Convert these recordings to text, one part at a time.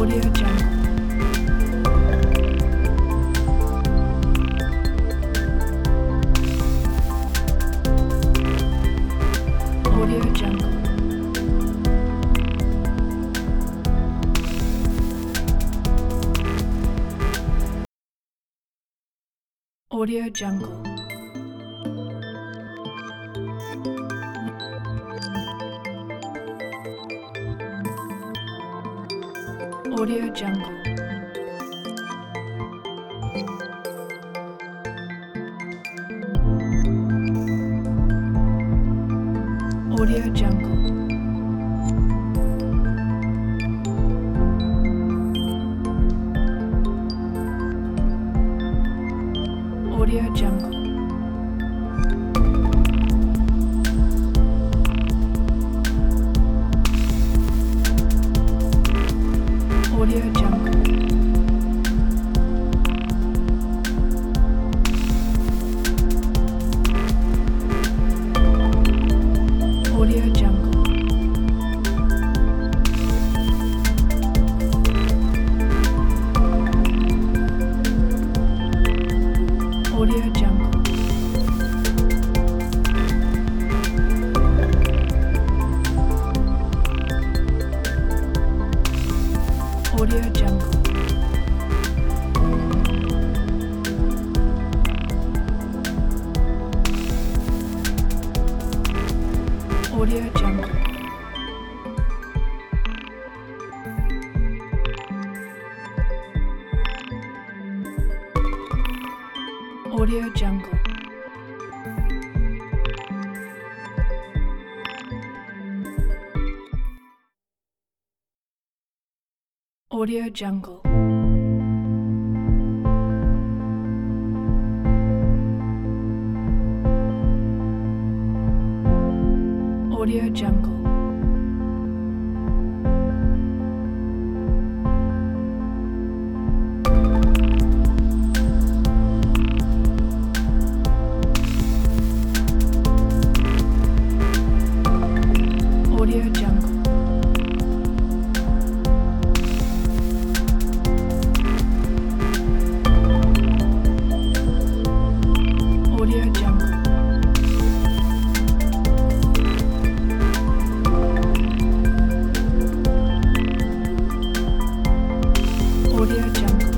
Audio Jungle. Audio Jungle. Audio Jungle. Audio Jungle. Audio Jungle. Audio Jungle. Audio Jungle. Audio Jungle. Audio Jungle. Audio Jungle. Audio Jungle. Audio Jungle. Audio Jungle. Audio Jungle. Audio Jungle. Audio Jungle. Audio Jungle.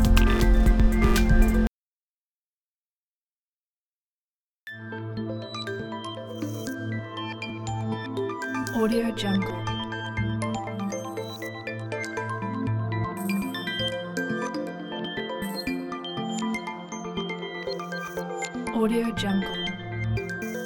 Audio Jungle. Audio Jungle.